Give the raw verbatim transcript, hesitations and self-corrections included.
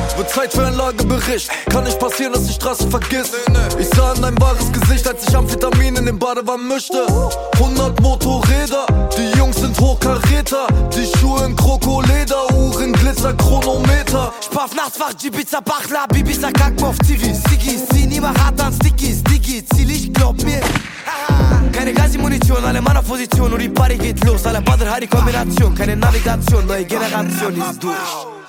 wird Zeit für ein Lagebericht. Kann nicht passieren, dass die Straße vergisst. Ich sah in dein wahres Gesicht, als ich Amphetamin in den Badewanne mischte. hundert Motorräder, die Jungs sind Hochkaräter. Die Schuhe in Krokoleder, Uhren, Glitzer, Chronometer. Spaff nachts wach, Ibiza, Bachla, Bibiza, kacken auf T V. Sigis, zieh nie mehr hart an Stickies. Digi, ziel ich, glaub mir. Keine Gazi-Munition, alle Mann auf Position. Und die Party geht los, alle Badr, Hari-Kombination. Keine Navigation, neue Generation ist durch.